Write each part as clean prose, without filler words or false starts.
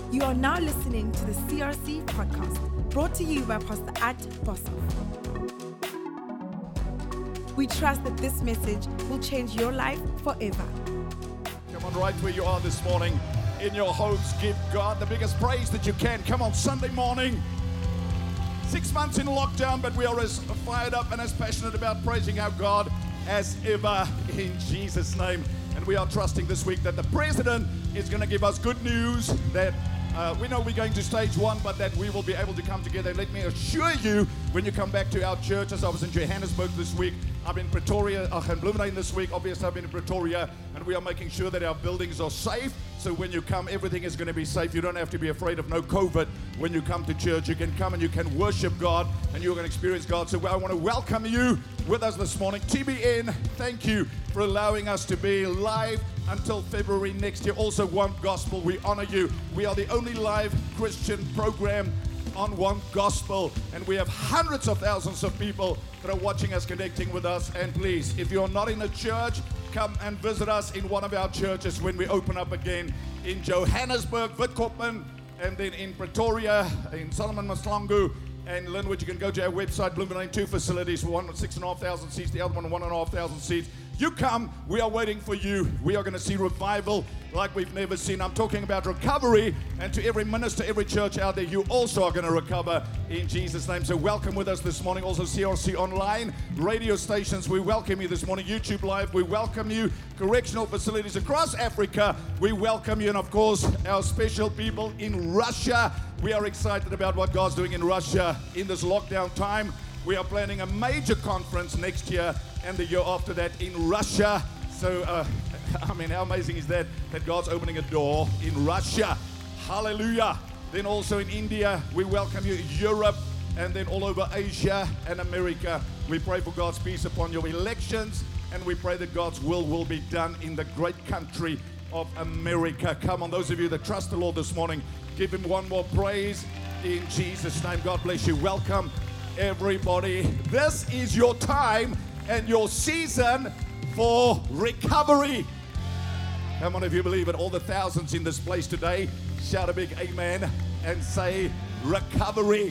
You are now listening to the CRC podcast, brought to you by Pastor At Boshoff. We trust that this message will change your life forever. Come on, right where you are this morning, in your homes, give God the biggest praise that you can. Come on, Sunday morning. 6 months in lockdown, but we are as fired up and as passionate about praising our God as ever in Jesus' name. And we are trusting this week that the President is going to give us good news that we know we're going to stage one, but that we will be able to come together. Let me assure you, when you come back to our churches, I was in Johannesburg this week, I'm in Pretoria, in Bloemfontein this week, obviously I've been in Pretoria, and we are making sure that our buildings are safe. So when you come, everything is going to be safe. You don't have to be afraid of no COVID when you come to church. You can come and you can worship God, and you're going to experience God. So I want to welcome you with us this morning. TBN, thank you for allowing us to be live until February next year. Also, One Gospel, we honor you. We are the only live Christian program on One Gospel, and we have hundreds of thousands of people that are watching us, connecting with us. And please, if you're not in a church, come and visit us in one of our churches when we open up again in Johannesburg, Witkoppen, and then in Pretoria, in Solomon Maslangu, and Linwood. You can go to our website, Bloemfontein, 2 facilities, one with 6,500 seats, the other one 1,500 seats. You come, we are waiting for you. We are going to see revival like we've never seen. I'm talking about recovery, and to every minister, every church out there, you also are going to recover in Jesus' name. So welcome with us this morning. Also CRC Online, radio stations, we welcome you this morning. YouTube Live, we welcome you. Correctional facilities across Africa, we welcome you. And of course, our special people in Russia. We are excited about what God's doing in Russia in this lockdown time. We are planning a major conference next year and the year after that in Russia. So, I mean, how amazing is that God's opening a door in Russia. Hallelujah. Then also in India, we welcome you. Europe, and then all over Asia and America. We pray for God's peace upon your elections, and we pray that God's will be done in the great country of America. Come on, those of you that trust the Lord this morning, give him one more praise in Jesus' name. God bless you. Welcome, everybody. This is your time and your season for recovery. Come on, if you believe it, all the thousands in this place today, shout a big amen and say recovery.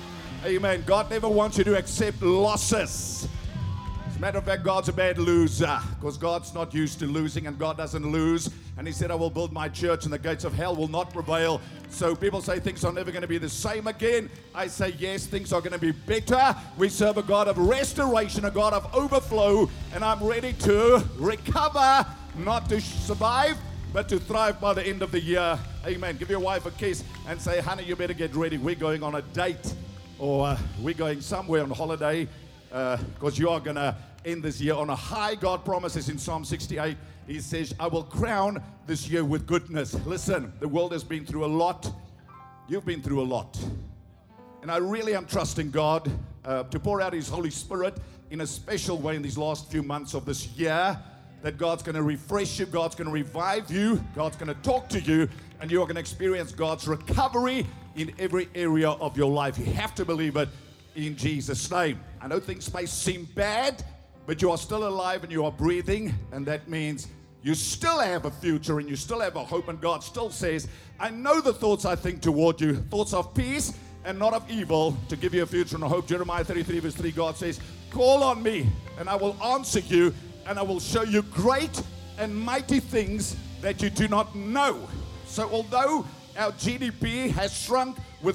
Amen. God never wants you to accept losses. As a matter of fact, God's a bad loser, because God's not used to losing, and God doesn't lose. And he said, I will build my church and the gates of hell will not prevail. So people say things are never going to be the same again. I say, yes, things are going to be better. We serve a God of restoration, a God of overflow, and I'm ready to recover, not to survive, but to thrive by the end of the year. Amen. Give your wife a kiss and say, honey, you better get ready. We're going on a date, or we're going somewhere on holiday, because you are going to end this year on a high. God promises in Psalm 68, he says, I will crown this year with goodness. Listen, the world has been through a lot. You've been through a lot. And I really am trusting God to pour out his Holy Spirit in a special way in these last few months of this year, that God's going to refresh you, God's going to revive you, God's going to talk to you, and you are going to experience God's recovery in every area of your life. You have to believe it in Jesus' name. I know things may seem bad, but you are still alive and you are breathing, and that means you still have a future and you still have a hope, and God still says, I know the thoughts I think toward you, thoughts of peace and not of evil, to give you a future and a hope. Jeremiah 33 verse 3, God says, call on me and I will answer you, and I will show you great and mighty things that you do not know. So although our GDP has shrunk with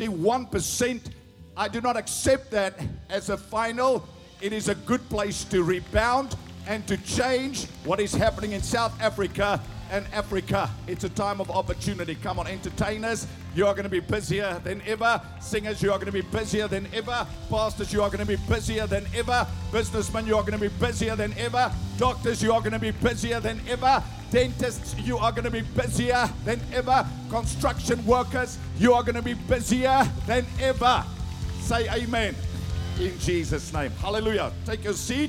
51%, I do not accept that as a final. It is a good place to rebound and to change what is happening in South Africa and Africa. It's a time of opportunity. Come on, entertainers, you are going to be busier than ever. Singers, you are going to be busier than ever. Pastors, you are going to be busier than ever. Businessmen, you are going to be busier than ever. Doctors, you are going to be busier than ever. Dentists, you are going to be busier than ever. Construction workers, you are going to be busier than ever. Say amen in Jesus' name. Hallelujah. Take your seat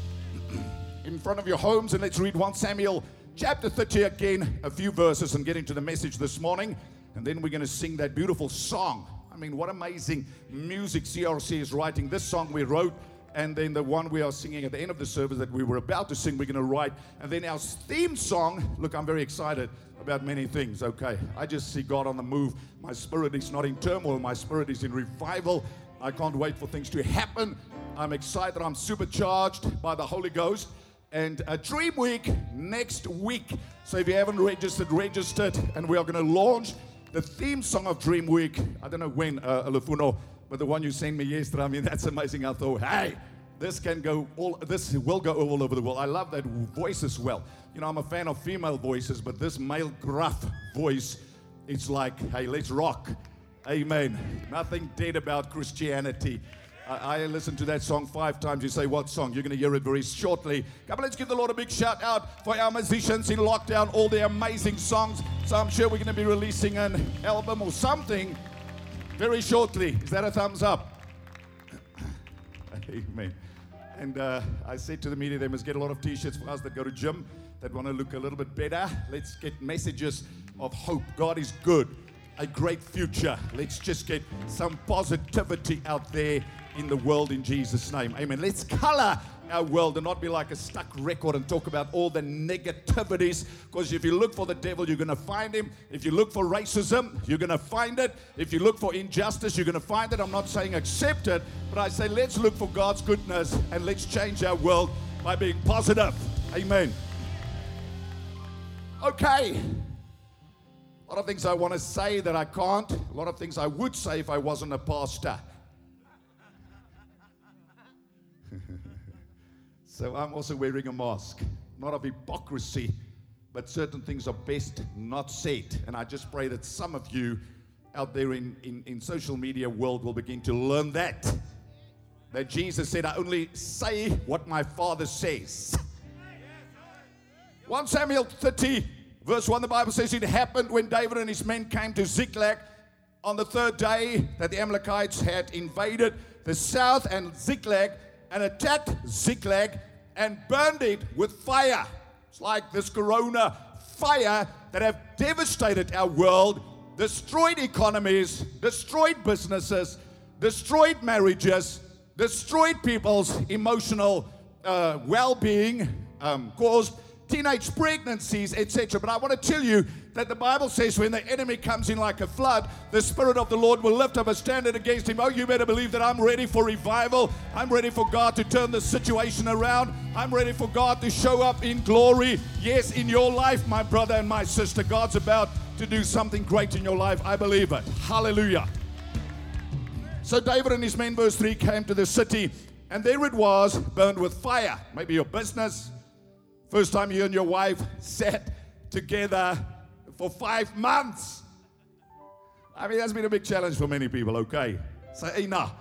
in front of your homes, and let's read 1 Samuel chapter 30 again, a few verses, and get into the message this morning. And then we're going to sing that beautiful song. I mean, what amazing music CRC is writing. This song we wrote And then the one we are singing at the end of the service that we were about to sing, we're going to write. And then our theme song, look, I'm very excited about many things, okay? I just see God on the move. My spirit is not in turmoil. My spirit is in revival. I can't wait for things to happen. I'm excited. I'm supercharged by the Holy Ghost. And Dream Week next week. So if you haven't registered, registered. And we are going to launch the theme song of Dream Week. I don't know when, Lefuno, but the one you sent me yesterday, I mean, that's amazing. I thought, hey, this will go all over the world. I love that voice as well. You know, I'm a fan of female voices, but this male gruff voice, it's like, hey, let's rock. Amen. Nothing dead about Christianity. I listened to that song 5 times. You say, what song? You're going to hear it very shortly. Come on, let's give the Lord a big shout out for our musicians in lockdown, all their amazing songs. So I'm sure we're going to be releasing an album or something very shortly. Is that a thumbs up? Amen. And I said to the media, they must get a lot of t-shirts for us that go to gym, that want to look a little bit better. Let's get messages of hope. God is good. A great future. Let's just get some positivity out there in the world in Jesus' name. Amen. Let's color our world and not be like a stuck record and talk about all the negativities, because if you look for the devil, you're going to find him. If you look for racism, you're going to find it. If you look for injustice, you're going to find it. I'm not saying accept it, but I say let's look for God's goodness and let's change our world by being positive. Amen. Okay. A lot of things I want to say that I can't. A lot of things I would say if I wasn't a pastor. So I'm also wearing a mask. Not of hypocrisy, but certain things are best not said. And I just pray that some of you out there in social media world will begin to learn that. That Jesus said, I only say what my Father says. 1 Samuel 30. Verse 1, the Bible says it happened when David and his men came to Ziklag on the 3rd day that the Amalekites had invaded the south and Ziklag and attacked Ziklag and burned it with fire. It's like this corona fire that have devastated our world, destroyed economies, destroyed businesses, destroyed marriages, destroyed people's emotional well-being, caused teenage pregnancies, etc. But I want to tell you that the Bible says when the enemy comes in like a flood, the Spirit of the Lord will lift up a standard against him. Oh, you better believe that I'm ready for revival. I'm ready for God to turn the situation around. I'm ready for God to show up in glory. Yes, in your life, my brother and my sister, God's about to do something great in your life. I believe it. Hallelujah. So David and his men, verse 3, came to the city, and there it was, burned with fire. Maybe your business. First time you and your wife sat together for 5 months. I mean, that's been a big challenge for many people, okay? Say, nah.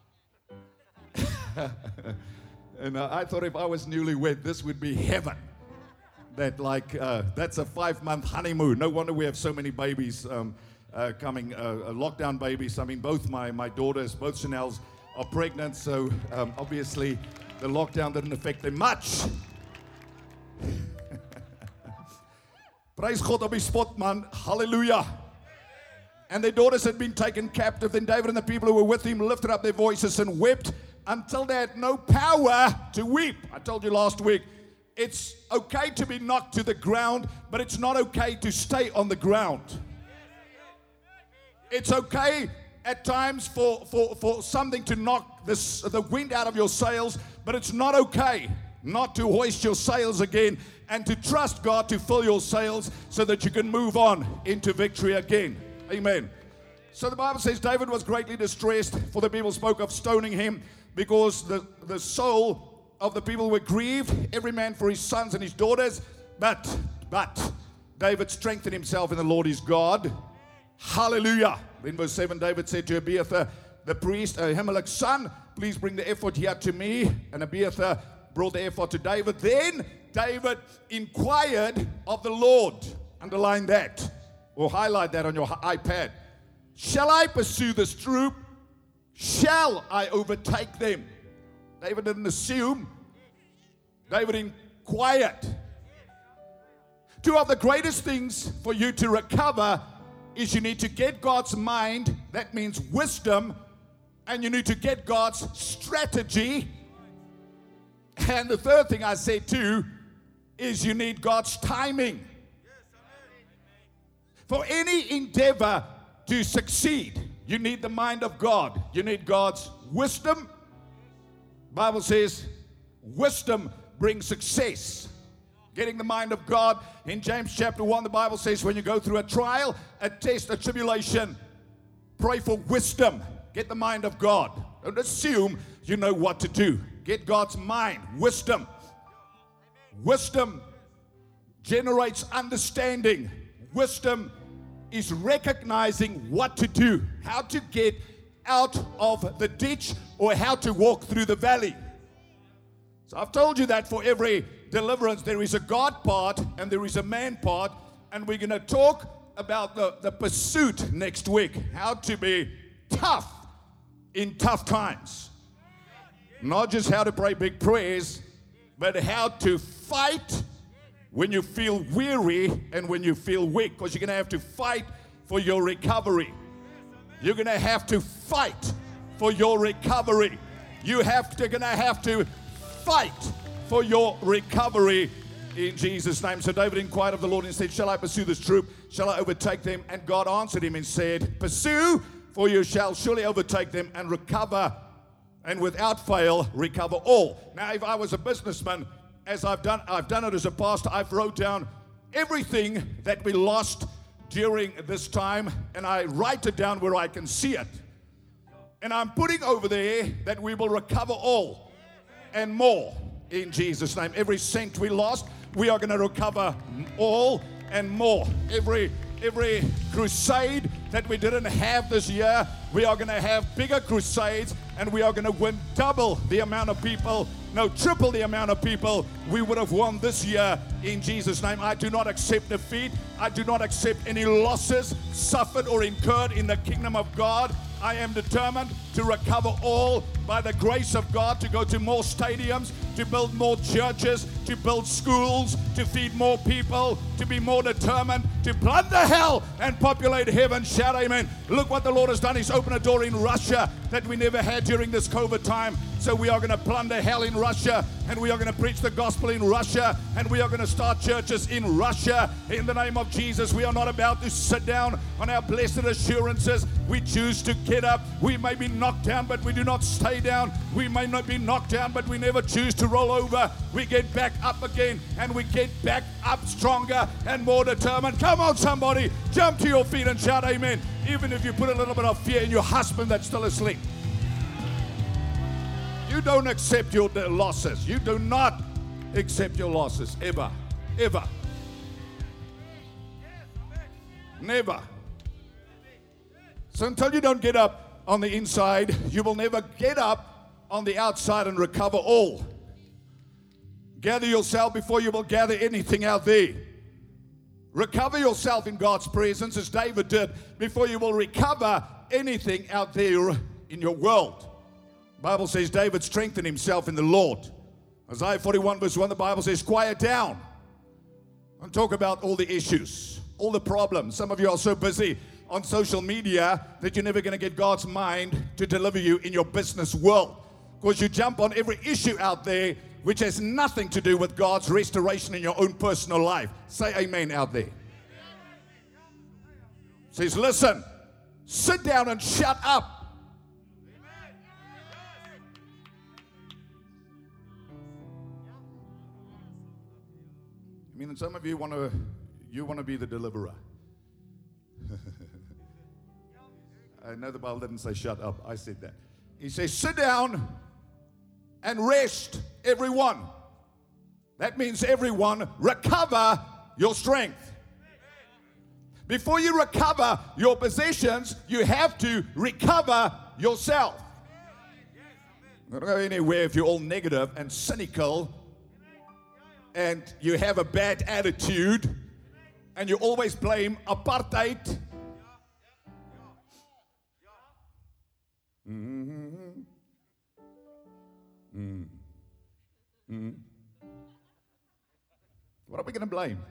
And I thought if I was newlywed, this would be heaven. That that's a 5-month honeymoon. No wonder we have so many babies coming, lockdown babies. I mean, both my daughters, both Chanel's are pregnant, so obviously the lockdown didn't affect them much. Praise God op die spot, man. Hallelujah. And their daughters had been taken captive. Then David and the people who were with him lifted up their voices and wept until they had no power to weep. I told you last week, it's okay to be knocked to the ground, but it's not okay to stay on the ground. It's okay at times for something to knock the wind out of your sails, but it's not okay not to hoist your sails again and to trust God to fill your sails so that you can move on into victory again. Amen. So the Bible says David was greatly distressed, for the people spoke of stoning him, because the soul of the people were grieved, every man for his sons and his daughters. But David strengthened himself in the Lord his God. Hallelujah. In verse 7, David said to Abiathar, the priest, Ahimelech's son, please bring the ephod here to me. And Abiathar brought the ephod to David. Then David inquired of the Lord. Underline that or highlight that on your iPad. Shall I pursue this troop? Shall I overtake them? David didn't assume. David inquired. Two of the greatest things for you to recover is you need to get God's mind, that means wisdom, and you need to get God's strategy, And the third thing I said too is you need God's timing. For any endeavor to succeed, you need the mind of God. You need God's wisdom. Bible says wisdom brings success. Getting the mind of God. In James chapter 1, the Bible says when you go through a trial, a test, a tribulation, pray for wisdom. Get the mind of God. Don't assume you know what to do. Get God's mind, wisdom. Wisdom generates understanding. Wisdom is recognizing what to do, how to get out of the ditch or how to walk through the valley. So I've told you that for every deliverance there is a God part and there is a man part, and we're going to talk about the pursuit next week, how to be tough in tough times. Not just how to pray big prayers, but how to fight when you feel weary and when you feel weak, because you're going to have to fight for your recovery. You're going to have to fight for your recovery. You're going to have to fight for your recovery in Jesus' name. So David inquired of the Lord and said, shall I pursue this troop? Shall I overtake them? And God answered him and said, pursue, for you shall surely overtake them and recover, and without fail recover all. Now, if I was a businessman, as I've done it as a pastor, I've wrote down everything that we lost during this time, and I write it down where I can see it. And I'm putting over there that we will recover all and more in Jesus' name. Every cent we lost, we are going to recover all and more. Every crusade that we didn't have this year, we are going to have bigger crusades, and we are going to win double the amount of people, triple the amount of people we would have won this year in Jesus' name. I do not accept defeat. I do not accept any losses suffered or incurred in the kingdom of God. I am determined to recover all by the grace of God, to go to more stadiums, to build more churches, to build schools, to feed more people, to be more determined, to plunder hell and populate heaven. Shout amen. Look what the Lord has done. He's opened a door in Russia that we never had during this COVID time. So we are going to plunder hell in Russia, and we are going to preach the gospel in Russia, and we are going to start churches in Russia in the name of Jesus. We are not about to sit down on our blessed assurances. We choose to get up. We may be knocked down, but we do not stay down. We may not be knocked down, but we never choose to roll over. We get back up again, and we get back up stronger and more determined. Come on, somebody, jump to your feet and shout amen. Even if you put a little bit of fear in your husband that's still asleep. You don't accept your losses. You do not accept your losses, ever, ever. Never. So until you don't get up on the inside, you will never get up on the outside and recover all. Gather yourself before you will gather anything out there. Recover yourself in God's presence, as David did, before you will recover anything out there in your world. The Bible says David strengthened himself in the Lord. Isaiah 41 verse 1, the Bible says, quiet down and talk about all the issues, all the problems. Some of you are so busy on social media that you're never going to get God's mind to deliver you in your business world, because you jump on every issue out there which has nothing to do with God's restoration in your own personal life. Say amen out there. Says, listen, sit down and shut up. I mean, some of you want to be the deliverer. I know the Bible didn't say shut up. I said that. He says, sit down and rest, everyone. That means everyone, recover your strength. Before you recover your possessions, you have to recover yourself. Don't go anywhere if you're all negative and cynical, and you have a bad attitude, and you always blame apartheid. What are we going to blame?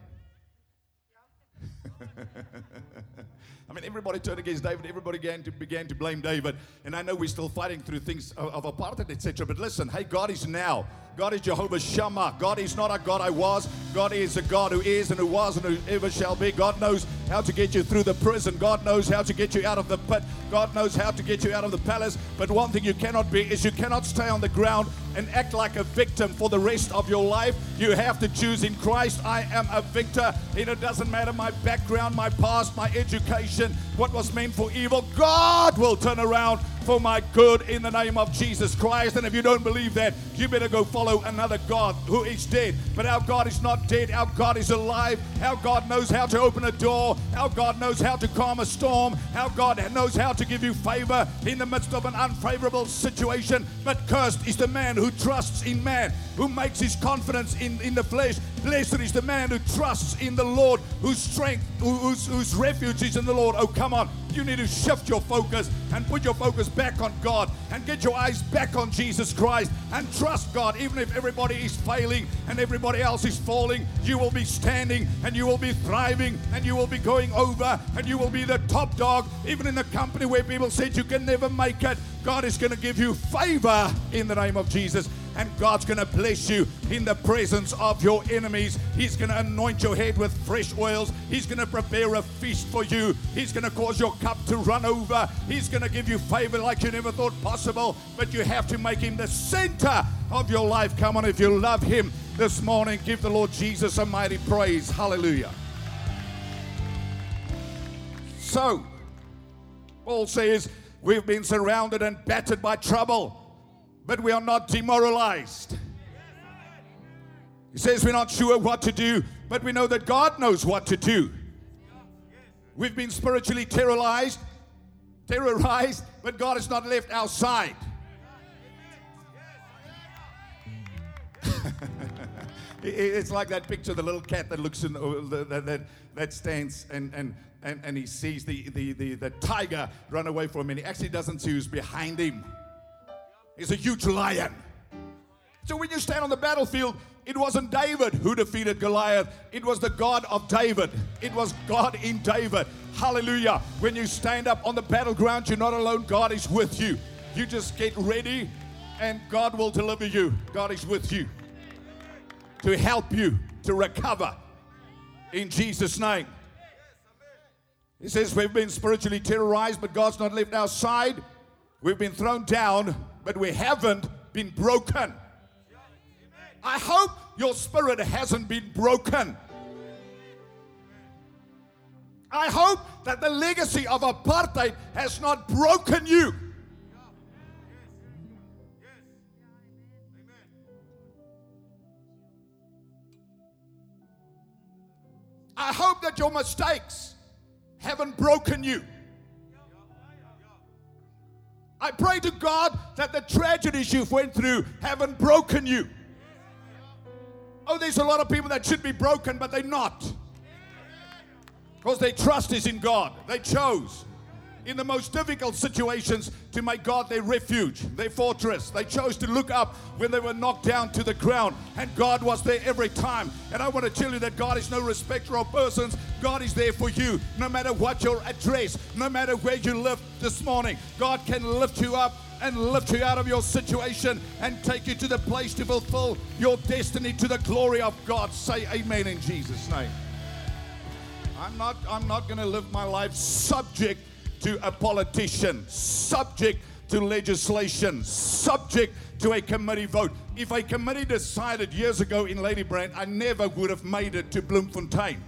I mean, everybody turned against David. Everybody began to blame David. And I know we're still fighting through things of apartheid, etc. But listen, hey, God is now God is Jehovah Shammah. God is not a God I was. God is a God who is and who was and who ever shall be. God knows how to get you through the prison. God knows how to get you out of the pit. God knows how to get you out of the palace. But one thing you cannot be is you cannot stay on the ground and act like a victim for the rest of your life. You have to choose in Christ. I am a victor. And it doesn't matter my background, my past, my education, what was meant for evil. God will turn around for my good in the name of Jesus Christ. And if you don't believe that, you better go follow another God who is dead. But our God is not dead. Our God is alive. Our God knows how to open a door. Our God knows how to calm a storm. Our God knows how to give you favor in the midst of an unfavorable situation. But cursed is the man who trusts in man, who makes his confidence in the flesh. Blessed is the man who trusts in the Lord, whose strength, whose refuge is in the Lord. Oh, come on. You need to shift your focus and put your focus back on God and get your eyes back on Jesus Christ and trust God. Even if everybody is failing and everybody else is falling, you will be standing and you will be thriving and you will be going over and you will be the top dog. Even in the company where people said you can never make it, God is going to give you favor in the name of Jesus. And God's going to bless you in the presence of your enemies. He's going to anoint your head with fresh oils. He's going to prepare a feast for you. He's going to cause your cup to run over. He's going to give you favor like you never thought possible. But you have to make him the center of your life. Come on, if you love him this morning, give the Lord Jesus a mighty praise. Hallelujah. So, Paul says, we've been surrounded and battered by trouble, but we are not demoralized. He says we're not sure what to do, but we know that God knows what to do. We've been spiritually terrorized, but God has not left our side. It's like that picture, the little cat that looks in that stands and he sees the tiger run away from him, and he actually doesn't see who's behind him. He's a huge lion. So when you stand on the battlefield, it wasn't David who defeated Goliath. It was the God of David. It was God in David. Hallelujah. When you stand up on the battleground, you're not alone. God is with you. You just get ready and God will deliver you. God is with you to help you to recover in Jesus' name. He says we've been spiritually terrorized, but God's not left our side. We've been thrown down, but we haven't been broken. I hope your spirit hasn't been broken. I hope that the legacy of apartheid has not broken you. I hope that your mistakes haven't broken you. I pray to God that the tragedies you've went through haven't broken you. Oh, there's a lot of people that should be broken, but they're not. Because their trust is in God. They chose in the most difficult situations to make God their refuge, their fortress. They chose to look up when they were knocked down to the ground, and God was there every time. And I want to tell you that God is no respecter of persons. God is there for you, no matter what your address, no matter where you live this morning. God can lift you up and lift you out of your situation and take you to the place to fulfill your destiny to the glory of God. Say amen in Jesus' name. I'm not going to live my life subject to a politician, subject to legislation, subject to a committee vote. If a committee decided years ago in Ladybrand, I never would have made it to Bloemfontein.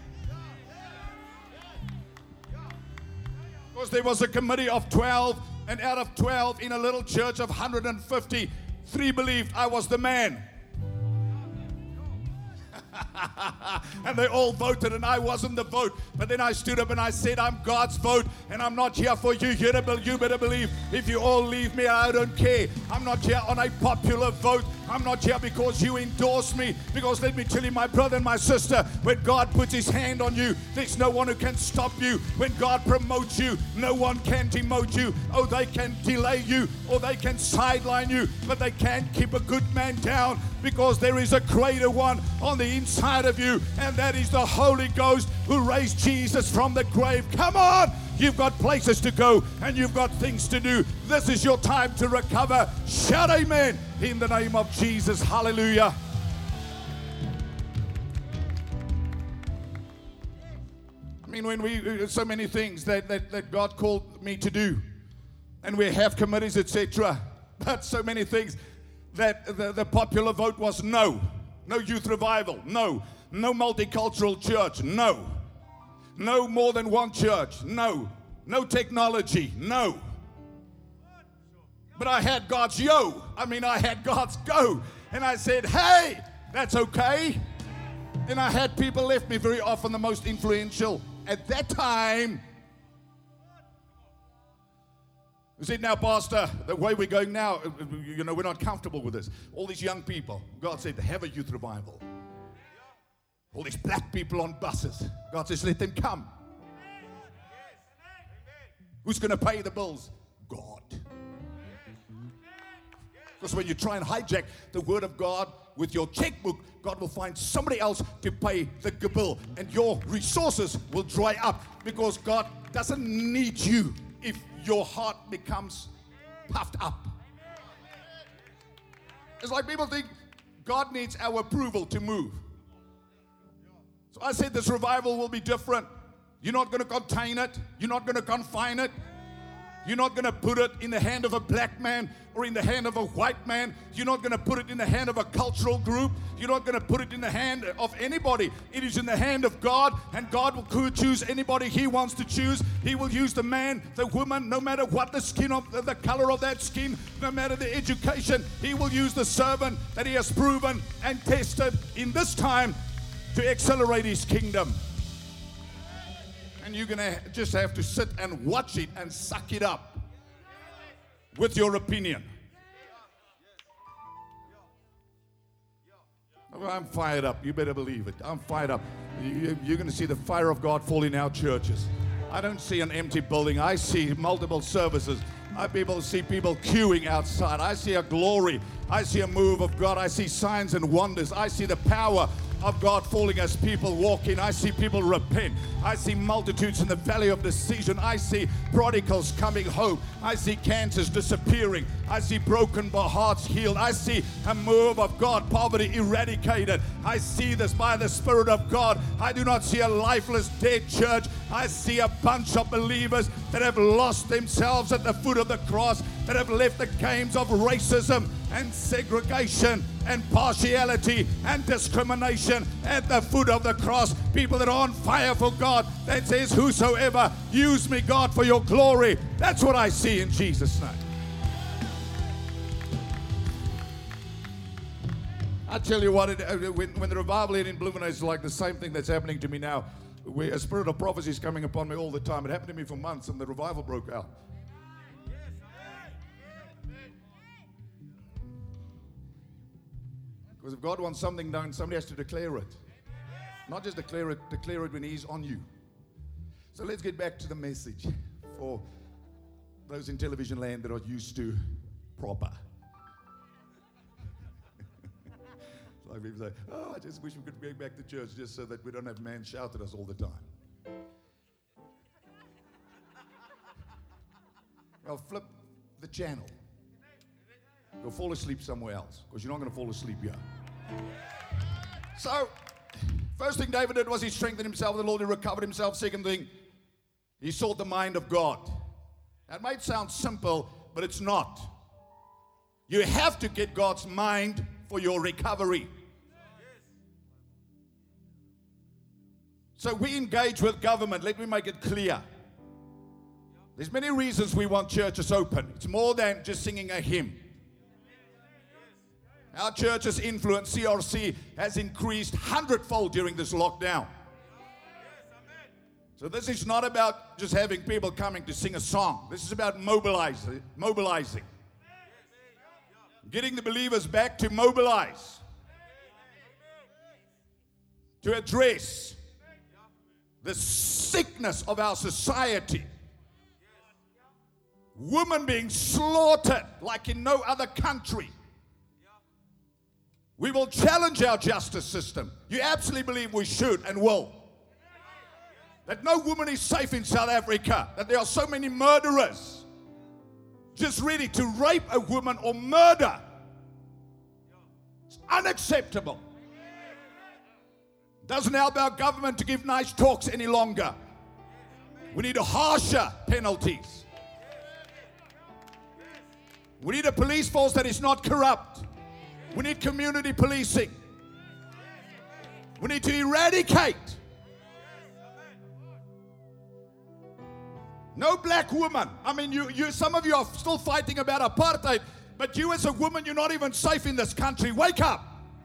Because there was a committee of 12, and out of 12 in a little church of 150, 3 believed I was the man. And they all voted, and I wasn't the vote. But then I stood up and I said, I'm God's vote, and I'm not here for you. You better believe, if you all leave me, I don't care. I'm not here on a popular vote. I'm not here because you endorse me. Because let me tell you, my brother and my sister, when God puts his hand on you, there's no one who can stop you. When God promotes you, no one can demote you. Oh, they can delay you, or they can sideline you, but they can't keep a good man down, because there is a greater one on the inside of you, and that is the Holy Ghost who raised Jesus from the grave. Come on, You've got places to go and you've got things to do. This is your time to recover. Shout amen in the name of Jesus. Hallelujah. I mean, when so many things that God called me to do, and we have committees, etc., but so many things that the popular vote was no. No youth revival, no. No multicultural church, no. No more than one church, no. No technology, no. But I had God's I had God's go. And I said, hey, that's okay. And I had people left me, very often the most influential at that time. I said, now, Pastor, the way we're going now, we're not comfortable with this. All these young people, God said, have a youth revival. All these black people on buses, God says, let them come. Who's going to pay the bills? God. Because when you try and hijack the word of God with your checkbook, God will find somebody else to pay the bill, and your resources will dry up, because God doesn't need you if your heart becomes puffed up. It's like people think God needs our approval to move. So I said this revival will be different. You're not going to contain it. You're not going to confine it. You're not going to put it in the hand of a black man or in the hand of a white man. You're not going to put it in the hand of a cultural group. You're not going to put it in the hand of anybody. It is in the hand of God, and God will choose anybody He wants to choose. He will use the man, the woman, no matter what the skin of the color of that skin, no matter the education. He will use the servant that He has proven and tested in this time to accelerate His kingdom. And you're going to just have to sit and watch it and suck it up with your opinion. I'm fired up. You better believe it. I'm fired up. You're going to see the fire of God fall in our churches. I don't see an empty building. I see multiple services. I see people queuing outside. I see a glory. I see a move of God. I see signs and wonders. I see the power of God falling as people walk in. I see people repent. I see multitudes in the valley of decision. I see prodigals coming home. I see cancers disappearing. I see broken hearts healed. I see a move of God, poverty eradicated. I see this by the Spirit of God. I do not see a lifeless, dead church. I see a bunch of believers that have lost themselves at the foot of the cross, that have left the games of racism and segregation and partiality and discrimination at the foot of the cross. People that are on fire for God, that says, whosoever, use me, God, for your glory. That's what I see in Jesus' name. I tell you what, when the revival hit in Bloemfontein, it's like the same thing that's happening to me now. A spirit of prophecy is coming upon me all the time. It happened to me for months, and the revival broke out. Because if God wants something done, somebody has to declare it. Not just declare it when He's on you. So let's get back to the message for those in television land that are used to proper. Like people say, oh, I just wish we could go back to church just so that we don't have man shout at us all the time. Well, flip the channel. Go fall asleep somewhere else, because you're not going to fall asleep here. So, first thing David did was he strengthened himself in the Lord, he recovered himself. Second thing, he sought the mind of God. That might sound simple, but it's not. You have to get God's mind for your recovery. So we engage with government. Let me make it clear. There's many reasons we want churches open. It's more than just singing a hymn. Our church's influence, CRC, has increased 100-fold during this lockdown. So this is not about just having people coming to sing a song. This is about mobilizing. Getting the believers back to mobilize. To address the sickness of our society. Women being slaughtered like in no other country. We will challenge our justice system. You absolutely believe we should and will. that no woman is safe in South Africa, that there are so many murderers just ready to rape a woman or murder. It's unacceptable. Doesn't help our government to give nice talks any longer. We need harsher penalties. We need a police force that is not corrupt. We need community policing. We need to eradicate. No black woman. I mean, some of you are still fighting about apartheid, but you as a woman, you're not even safe in this country. Wake up.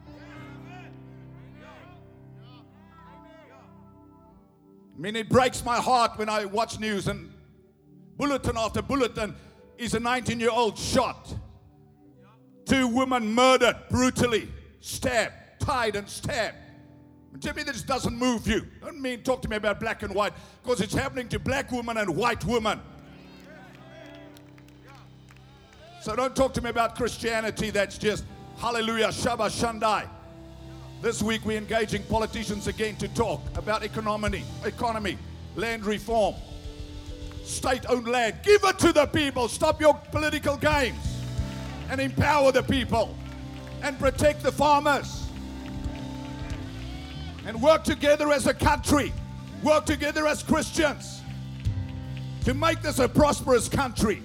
I mean, it breaks my heart when I watch news and bulletin after bulletin is a 19-year-old shot. 2 women murdered brutally, stabbed, tied and stabbed. Jimmy, this doesn't move you. Don't talk to me about black and white, because it's happening to black women and white women. So don't talk to me about Christianity that's just hallelujah, Shabbat Shandai. This week we're engaging politicians again to talk about economy, land reform, state-owned land. Give it to the people. Stop your political games and empower the people and protect the farmers. And work together as a country, work together as Christians to make this a prosperous country.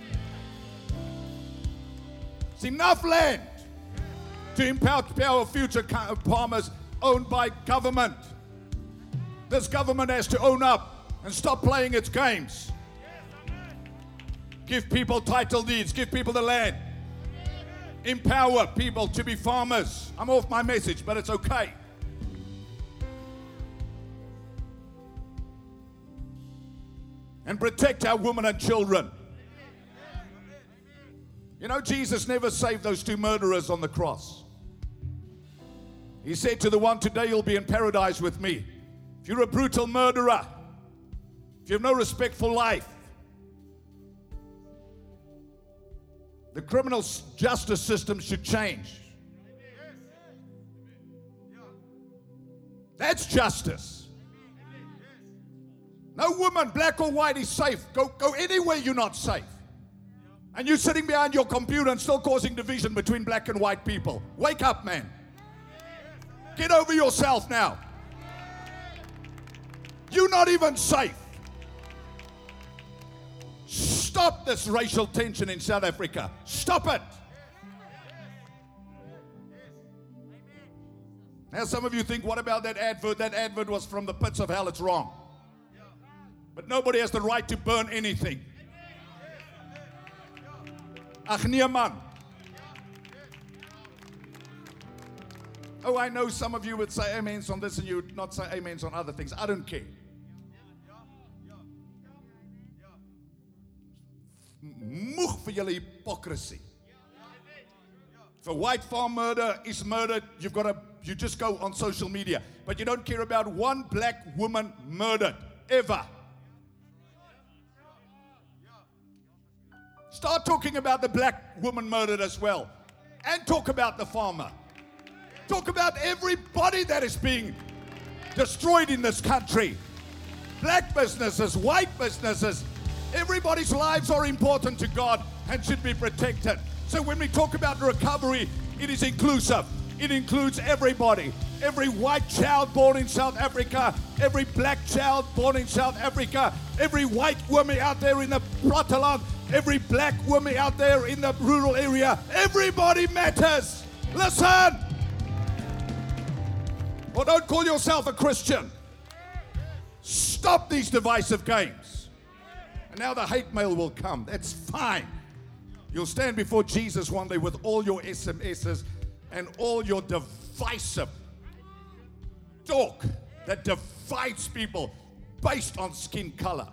It's enough land to empower future farmers owned by government. This government has to own up and stop playing its games. Give people title deeds, give people the land. Empower people to be farmers. I'm off my message, but it's okay. And protect our women and children. You know, Jesus never saved those 2 murderers on the cross. He said to the one, today you'll be in paradise with me. If you're a brutal murderer, if you have no respect for life, the criminal justice system should change. That's justice. No woman, black or white, is safe. Go anywhere you're not safe. And you're sitting behind your computer and still causing division between black and white people. Wake up, man. Get over yourself now. You're not even safe. Stop this racial tension in South Africa. Stop it. Now some of you think, what about that advert? That advert was from the pits of hell. It's wrong. But nobody has the right to burn anything. Ach nee man. Oh, I know some of you would say amens on this and you would not say amens on other things. I don't care. Moeg vir julle hypocrisy. If a white farm murder is murdered, you just go on social media. But you don't care about one black woman murdered, ever. Start talking about the black woman murdered as well. And talk about the farmer. Talk about everybody that is being destroyed in this country. Black businesses, white businesses. Everybody's lives are important to God and should be protected. So when we talk about recovery, it is inclusive. It includes everybody. Every white child born in South Africa, every black child born in South Africa, every white woman out there in the platteland, every black woman out there in the rural area. Everybody matters. Listen. Or don't call yourself a Christian. Stop these divisive games. And now the hate mail will come. That's fine. You'll stand before Jesus one day with all your SMSs and all your divisive talk that divides people based on skin color.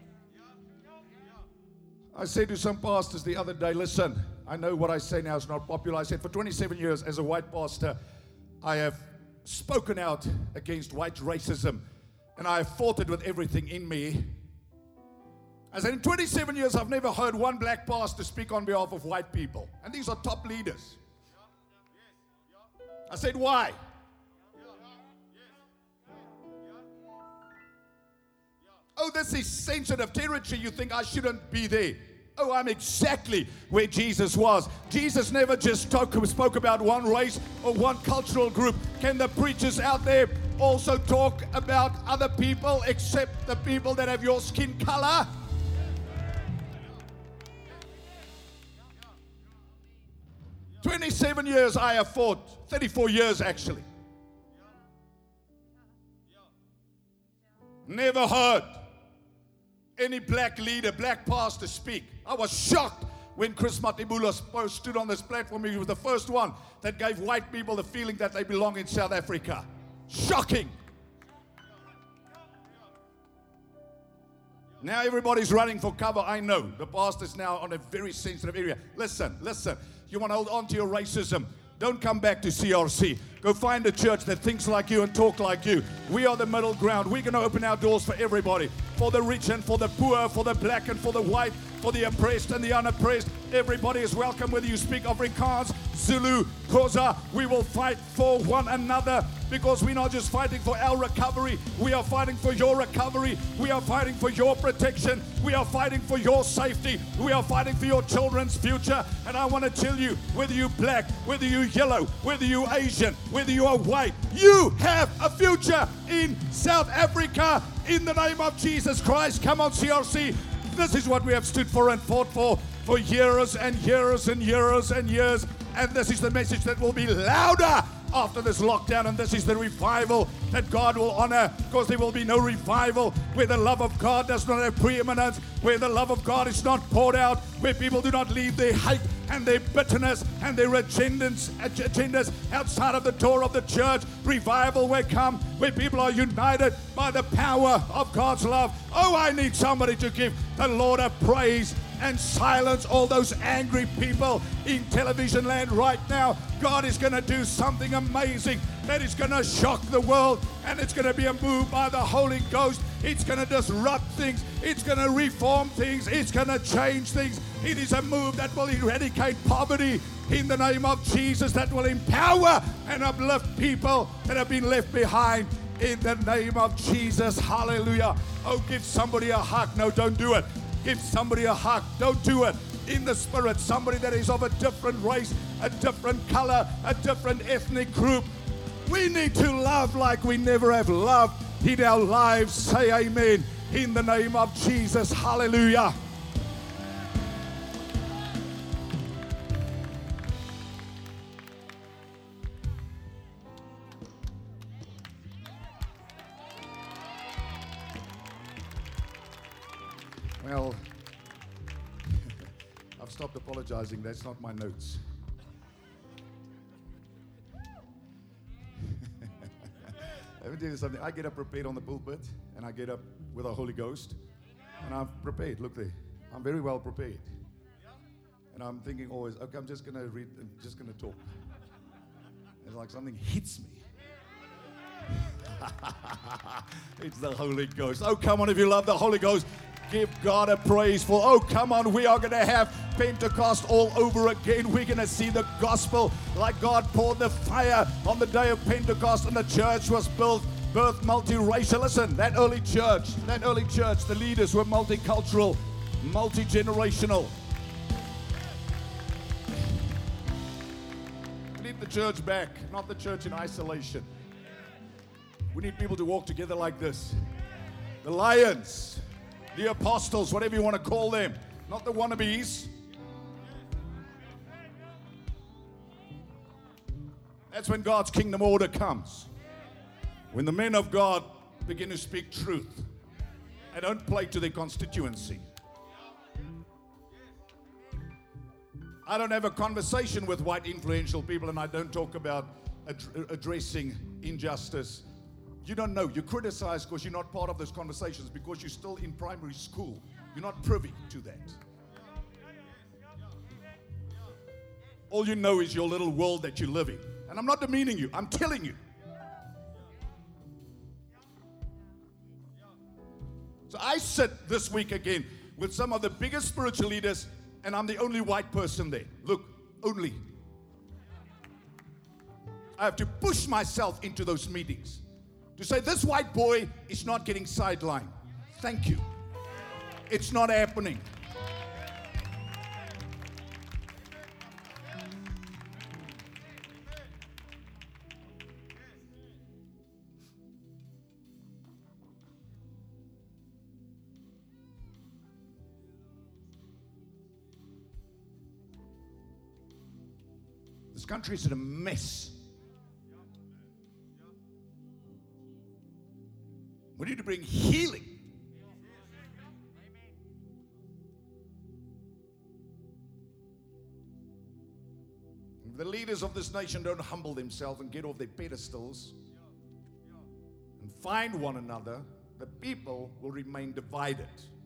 I said to some pastors the other day, listen, I know what I say now is not popular. I said, for 27 years as a white pastor, I have spoken out against white racism, and I have fought it with everything in me. I said, in 27 years, I've never heard one black pastor speak on behalf of white people. And these are top leaders. I said, why? Oh, this is sensitive territory. You think I shouldn't be there. Oh, I'm exactly where Jesus was. Jesus never just spoke about one race or one cultural group. Can the preachers out there also talk about other people except the people that have your skin color? 27 years I have fought, 34 years actually. Never heard any black leader, black pastor speak. I was shocked when Chris Matimula stood on this platform. He was the first one that gave white people the feeling that they belong in South Africa. Shocking. Now everybody's running for cover. I know the pastor's now on a very sensitive area. Listen. You want to hold on to your racism. Don't come back to CRC. Go find a church that thinks like you and talk like you. We are the middle ground. We're going to open our doors for everybody. For the rich and for the poor, for the black and for the white, for the oppressed and the unoppressed. Everybody is welcome, whether you speak Afrikaans, Zulu, Xhosa. We will fight for one another because we're not just fighting for our recovery. We are fighting for your recovery. We are fighting for your protection. We are fighting for your safety. We are fighting for your children's future. And I want to tell you, whether you're black, whether you're yellow, whether you're Asian, whether you are white, you have a future in South Africa in the name of Jesus Christ. Come on, CRC. This is what we have stood for and fought for years and years and years and years. And this is the message that will be louder after this lockdown. And this is the revival that God will honor, because there will be no revival where the love of God does not have preeminence, where the love of God is not poured out, where people do not leave their hate and their bitterness and their agendas outside of the door of the church. Revival will come where people are united by the power of God's love. Oh, I need somebody to give the Lord a praise and silence all those angry people in television land right now. God is going to do something amazing that is going to shock the world, and it's going to be a move by the Holy Ghost. It's going to disrupt things. It's going to reform things. It's going to change things. It is a move that will eradicate poverty in the name of Jesus, that will empower and uplift people that have been left behind in the name of Jesus. Hallelujah. Oh, give somebody a hug. No, don't do it. Give somebody a hug. Don't do it. In the spirit, somebody that is of a different race, a different color, a different ethnic group. We need to love like we never have loved in our lives. Say amen in the name of Jesus. Hallelujah. Well, I've stopped apologizing. That's not my notes. Let me tell you something. I get up prepared on the pulpit, and I get up with the Holy Ghost, and I'm prepared. Look there. I'm very well prepared. And I'm thinking always, okay, I'm just going to read, I'm just going to talk. It's like something hits me. It's the Holy Ghost. Oh, come on, if you love the Holy Ghost, give God a praise for, oh, come on, we are going to have Pentecost all over again. We're going to see the gospel like God poured the fire on the day of Pentecost, and the church was birthed multiracial. Listen, that early church, the leaders were multicultural, multi-generational. We need the church back, not the church in isolation. We need people to walk together like this. The lions, the apostles, whatever you want to call them, not the wannabes. That's when God's kingdom order comes. When the men of God begin to speak truth and don't play to their constituency. I don't have a conversation with white influential people, and I don't talk about addressing injustice. You don't know. You criticize because you're not part of those conversations, because you're still in primary school. You're not privy to that. All you know is your little world that you live in. And I'm not demeaning you. I'm telling you. So I sit this week again with some of the biggest spiritual leaders, and I'm the only white person there. Look, only. I have to push myself into those meetings to say, this white boy is not getting sidelined. Thank you. It's not happening. This country is in a mess. We need to bring healing. If the leaders of this nation don't humble themselves and get off their pedestals and find one another, the people will remain divided.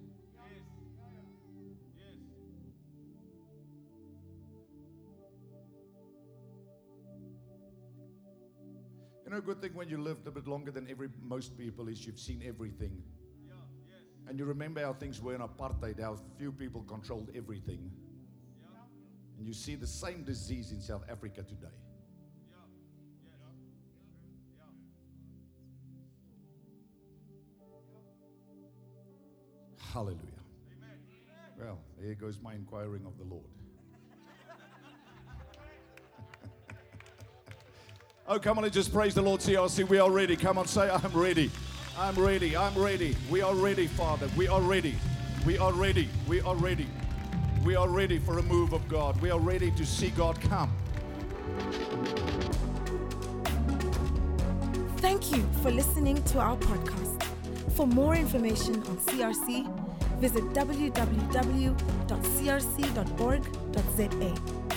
You know, a good thing when you lived a bit longer than most people is you've seen everything. And you remember how things were in apartheid, how few people controlled everything. And you see the same disease in South Africa today. Hallelujah. Well, there goes my inquiring of the Lord. Oh, come on and just praise the Lord, CRC. We are ready. Come on, say, I'm ready. I'm ready. I'm ready. We are ready, Father. We are ready. We are ready. We are ready. We are ready for a move of God. We are ready to see God come. Thank you for listening to our podcast. For more information on CRC, visit www.crc.org.za.